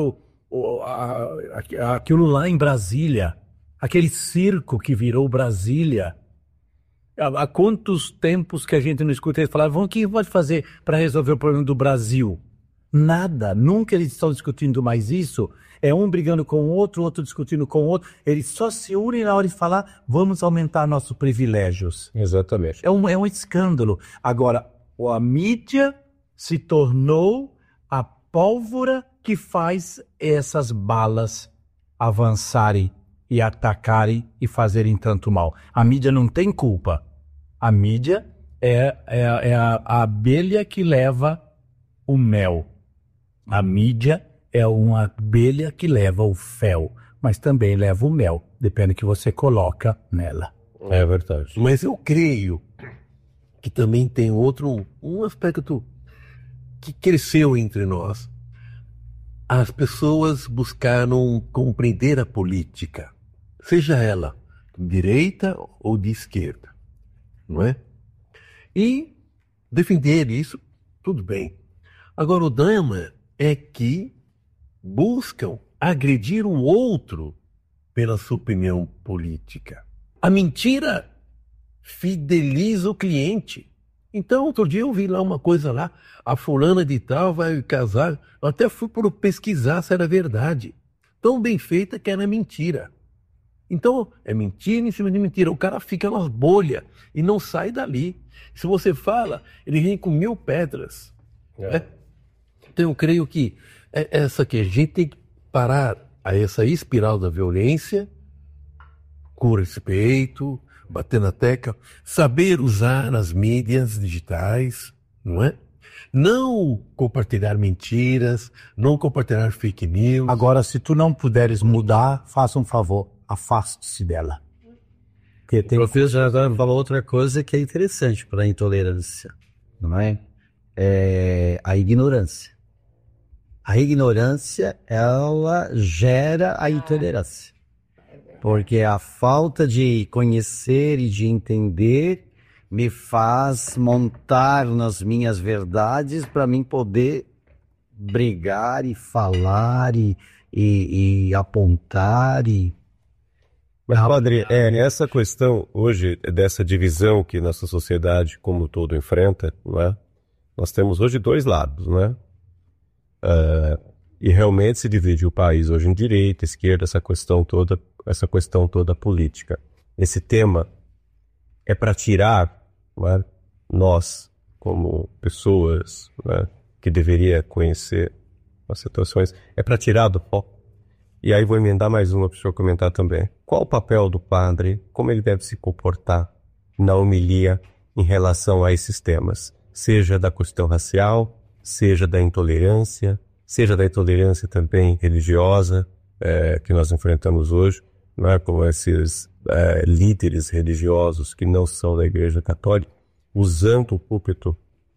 aquilo lá em Brasília. Aquele circo que virou Brasília. Há quantos tempos que a gente não escuta eles falar, o que pode fazer para resolver o problema do Brasil? Nada, nunca eles estão discutindo mais isso. É um brigando com o outro discutindo com o outro. Eles só se unem na hora de falar, vamos aumentar nossos privilégios. Exatamente. É um escândalo. Agora, a mídia se tornou a pólvora que faz essas balas avançarem e atacarem e fazerem tanto mal. A mídia não tem culpa. A mídia é a abelha que leva o mel. A mídia é uma abelha que leva o fel, mas também leva o mel, depende do que você coloca nela. É verdade. Mas eu creio que também tem um aspecto que cresceu entre nós. As pessoas buscaram compreender a política, seja ela de direita ou de esquerda, não é? E defender isso, tudo bem. Agora, o drama é que buscam agredir o outro pela sua opinião política. A mentira fideliza o cliente. Então, outro dia eu vi lá uma coisa lá, a fulana de tal vai casar, eu até fui pesquisar se era verdade. Tão bem feita que era mentira. Então, é mentira em cima de mentira. O cara fica nas bolhas e não sai dali. Se você fala, ele vem com 1000 pedras. Né? Então, eu creio que essa aqui, a gente tem que parar a essa espiral da violência com respeito, bater na tecla, saber usar as mídias digitais, não é? Não compartilhar mentiras, não compartilhar fake news. Agora, se tu não puderes mudar, faça um favor, afaste-se dela. O professor já falou outra coisa que é interessante para a intolerância, não é? É a ignorância. A ignorância, ela gera a intolerância. Porque a falta de conhecer e de entender me faz montar nas minhas verdades para mim poder brigar e falar e apontar e... Mas, padre, essa questão hoje, dessa divisão que nossa sociedade como um todo enfrenta, não é? Nós temos hoje 2 lados, não é? E realmente se divide o país hoje em direita, esquerda, essa questão toda política. Esse tema é para tirar, não é, nós, como pessoas, não é, que deveria conhecer as situações, é para tirar do foco. E aí vou emendar mais uma para o senhor comentar também. Qual o papel do padre, como ele deve se comportar na homilia em relação a esses temas? Seja da questão racial, seja da intolerância também religiosa, que nós enfrentamos hoje, não é? Como esses líderes religiosos que não são da Igreja Católica, usando o púlpito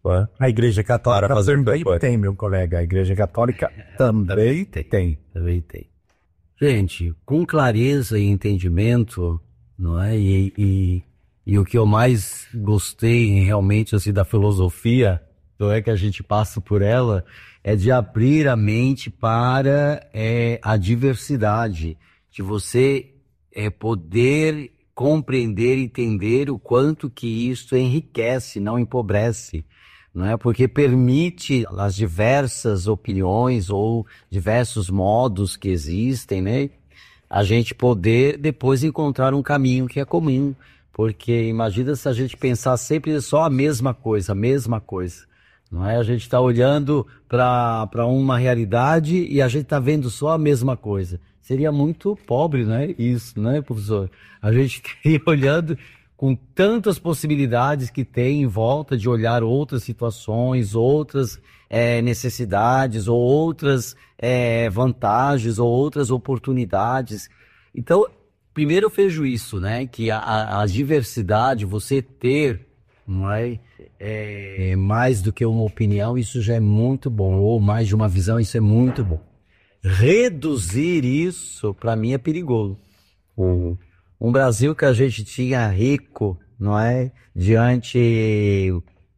não é? A Igreja Católica Para fazer também campanha. tem, meu colega. A Igreja Católica também tem. Também tem. Gente, com clareza e entendimento, não é? E o que eu mais gostei realmente assim, da filosofia, não é que a gente passa por ela, é de abrir a mente para a diversidade, de você poder compreender e entender o quanto que isso enriquece, não empobrece. Não é? Porque permite as diversas opiniões ou diversos modos que existem, né? A gente poder depois encontrar um caminho que é comum. Porque imagina se a gente pensar sempre só a mesma coisa, não é? A gente está olhando para uma realidade e a gente está vendo só a mesma coisa. Seria muito pobre, né? Isso, né, professor? A gente queria olhando com tantas possibilidades que tem em volta de olhar outras situações, outras necessidades, ou outras vantagens, ou outras oportunidades. Então, primeiro eu vejo isso, né? Que a diversidade, você ter, não é, mais do que uma opinião, isso já é muito bom, ou mais de uma visão, isso é muito bom. Reduzir isso, para mim, é perigoso. Um Brasil que a gente tinha rico, não é? Diante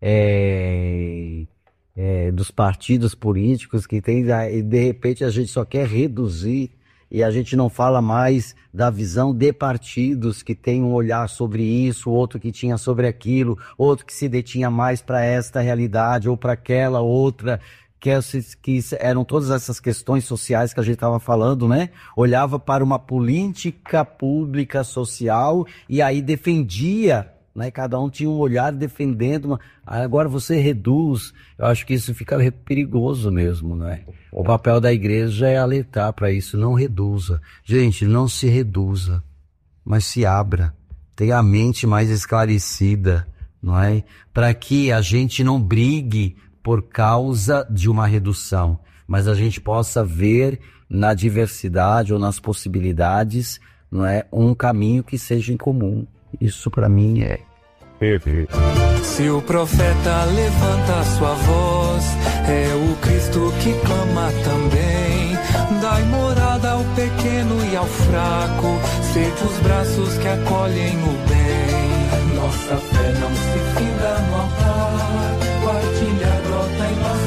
dos partidos políticos que tem, e de repente a gente só quer reduzir e a gente não fala mais da visão de partidos que tem um olhar sobre isso, outro que tinha sobre aquilo, outro que se detinha mais para esta realidade ou para aquela outra, que eram todas essas questões sociais que a gente estava falando, né? Olhava para uma política pública social e aí defendia, né? Cada um tinha um olhar defendendo. Agora você reduz, eu acho que isso fica perigoso mesmo, né? O papel da igreja é alertar para isso, não reduza. Gente, não se reduza, mas se abra, tenha a mente mais esclarecida, não é? Para que a gente não brigue por causa de uma redução, mas a gente possa ver na diversidade ou nas possibilidades, não é, um caminho que seja em comum. Isso para mim é Perfeito. Se o profeta levanta sua voz, é o Cristo que clama também. Dai morada ao pequeno e ao fraco, sede os braços que acolhem o bem. Nossa fé não se finda no altar, partilha brota em nós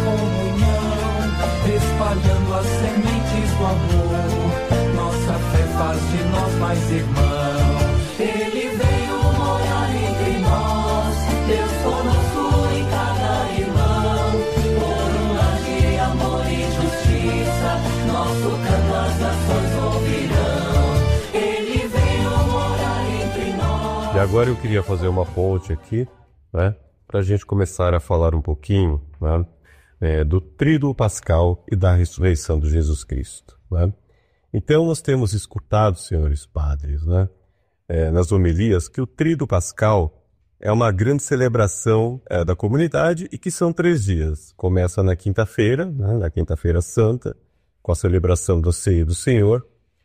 comunhão, espalhando as sementes do amor. Nossa fé faz de nós mais irmãos. Ele veio morar entre nós, Deus conosco em cada irmão. Por um lar de amor e justiça, nosso canto as nações ouvirão. Ele veio morar entre nós. E agora eu queria fazer uma ponte aqui, né? Para a gente começar a falar um pouquinho, né, do Tríduo Pascal e da ressurreição de Jesus Cristo. Né? Então nós temos escutado, senhores padres, né, nas homilias, que o Tríduo Pascal é uma grande celebração da comunidade e que são 3 dias. Começa na quinta-feira, né, na quinta-feira santa, com a celebração da ceia do Senhor,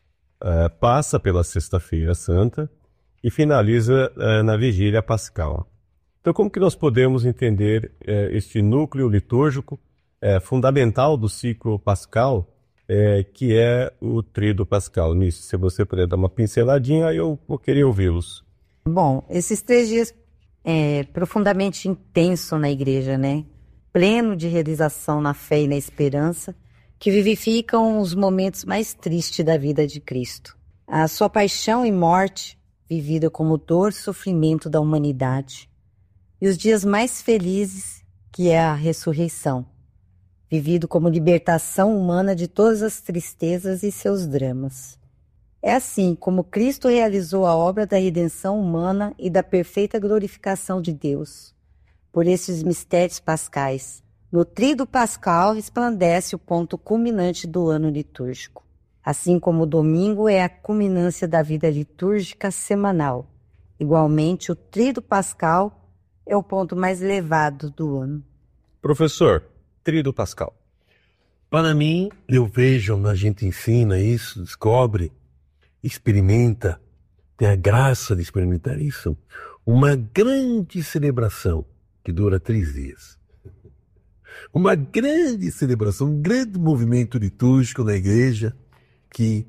passa pela sexta-feira santa e finaliza na vigília pascal. Então, como que nós podemos entender este núcleo litúrgico fundamental do ciclo pascal, que é o Tríduo Pascal? Nisso, se você puder dar uma pinceladinha, eu vou querer ouvi-los. Bom, esses 3 dias profundamente intenso na igreja, né? Pleno de realização na fé e na esperança, que vivificam os momentos mais tristes da vida de Cristo. A sua paixão e morte, vivida como dor e sofrimento da humanidade. E os dias mais felizes, que é a ressurreição, vivido como libertação humana de todas as tristezas e seus dramas. É assim como Cristo realizou a obra da redenção humana e da perfeita glorificação de Deus. Por esses mistérios pascais, no Tríduo Pascal resplandece o ponto culminante do ano litúrgico. Assim como o domingo é a culminância da vida litúrgica semanal. Igualmente, o Tríduo Pascal é o ponto mais elevado do ano. Professor, Tríduo Pascal. Para mim, eu vejo, a gente ensina isso, descobre, experimenta, tem a graça de experimentar isso, uma grande celebração que dura 3 dias. Uma grande celebração, um grande movimento litúrgico na igreja que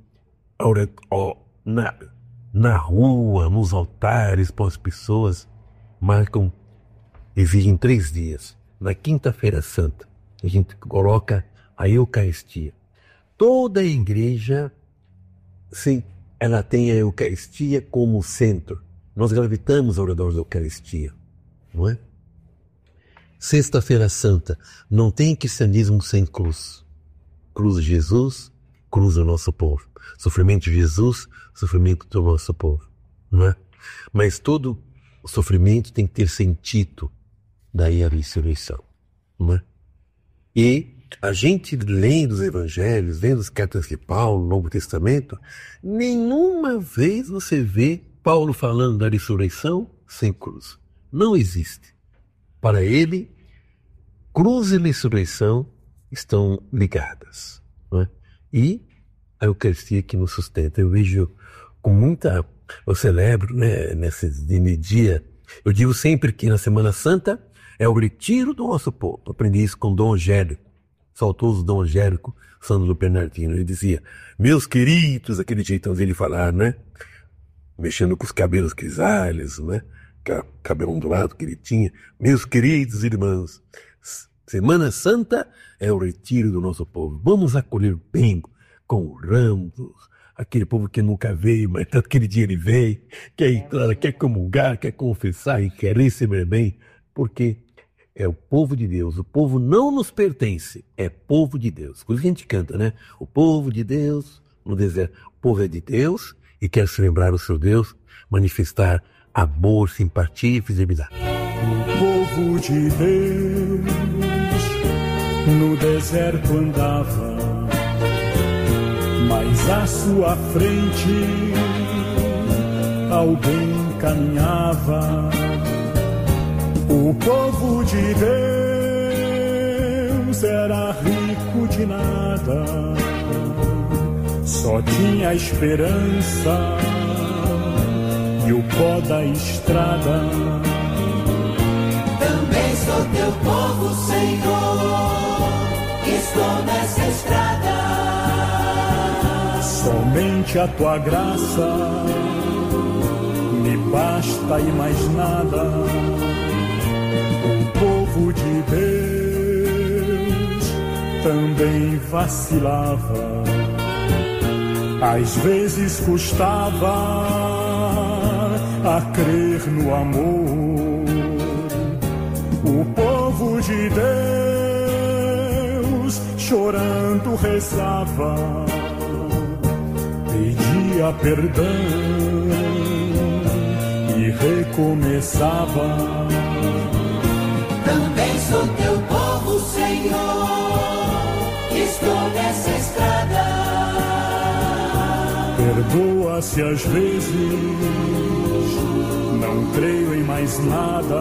na rua, nos altares, para as pessoas marcam e vivem 3 dias. Na quinta-feira santa, a gente coloca a Eucaristia. Toda a igreja, sim, ela tem a Eucaristia como centro. Nós gravitamos ao redor da Eucaristia, não é? Sexta-feira Santa, não tem cristianismo sem cruz. Cruz de Jesus, cruz do nosso povo. Sofrimento de Jesus, sofrimento do nosso povo, não é? Mas todo o sofrimento tem que ter sentido, daí a ressurreição, não é? E a gente lendo os evangelhos, lendo as cartas de Paulo, no Novo Testamento, nenhuma vez você vê Paulo falando da ressurreição sem cruz. Não existe. Para ele, cruz e ressurreição estão ligadas, não é? E a Eucaristia que nos sustenta. Eu vejo com muita... Eu celebro, né, nesse dia. Eu digo sempre que na Semana Santa é o retiro do nosso povo. Aprendi isso com Dom Angélico, saudoso Dom Angélico, Sandro Bernardino. Ele dizia, meus queridos, aquele jeitão dele falar, né? Mexendo com os cabelos grisalhos, né? Cabelo ondulado que ele tinha. Meus queridos irmãos, Semana Santa é o retiro do nosso povo. Vamos acolher bem com ramos, aquele povo que nunca veio, mas tanto aquele dia ele veio, quer entrar, quer comungar, quer confessar e quer receber bem, porque é o povo de Deus. O povo não nos pertence, é povo de Deus. Por isso que a gente canta, né? O povo de Deus no deserto. O povo é de Deus e quer celebrar o seu Deus, manifestar amor, simpatia e fidelidade. O povo de Deus no deserto andava, mas à sua frente alguém caminhava. O povo de Deus era rico de nada, só tinha esperança e o pó da estrada. Também sou teu povo, Senhor, estou nessa estrada. Somente a tua graça me basta e mais nada. O povo de Deus também vacilava, às vezes custava a crer no amor. O povo de Deus chorando rezava, pedia perdão e recomeçava. Também sou teu povo, Senhor, estou nessa estrada. Perdoa-se às vezes, não creio em mais nada.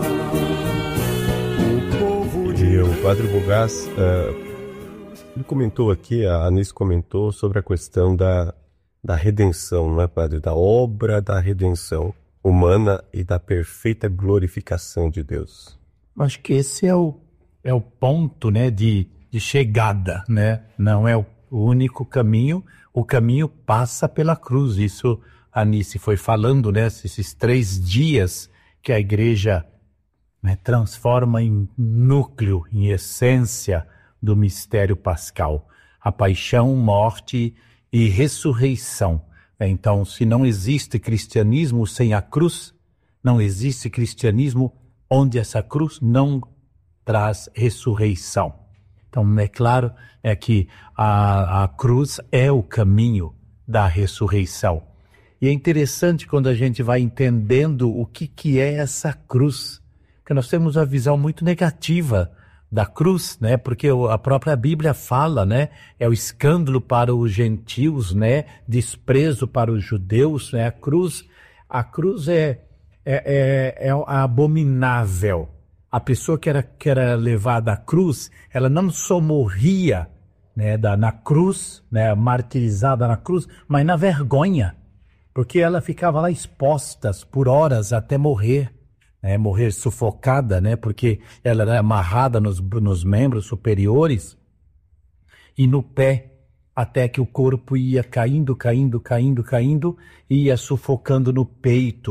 O povo de E o Padre Bugaz, ele comentou aqui, a Anice comentou sobre a questão da redenção, não é, Padre? Da obra da redenção humana e da perfeita glorificação de Deus. Acho que esse é o ponto, né, de chegada, né? Não é o único caminho. O caminho passa pela cruz. Isso a Anice foi falando, né? Esses 3 dias que a igreja, né, transforma em núcleo, em essência do mistério pascal. A paixão, morte e ressurreição. Então, se não existe cristianismo sem a cruz, não existe cristianismo onde essa cruz não traz ressurreição. Então, é claro que a cruz é o caminho da ressurreição. E é interessante quando a gente vai entendendo o que é essa cruz, que nós temos uma visão muito negativa da cruz, né? Porque a própria Bíblia fala, né? É o escândalo para os gentios, né? Desprezo para os judeus, né? A cruz é abominável. A pessoa que era levada à cruz, ela não só morria, né, na cruz, né, martirizada na cruz, mas na vergonha, porque ela ficava lá exposta por horas até morrer. morrer sufocada, né? Porque ela era amarrada nos membros superiores e no pé, até que o corpo ia caindo, ia sufocando no peito.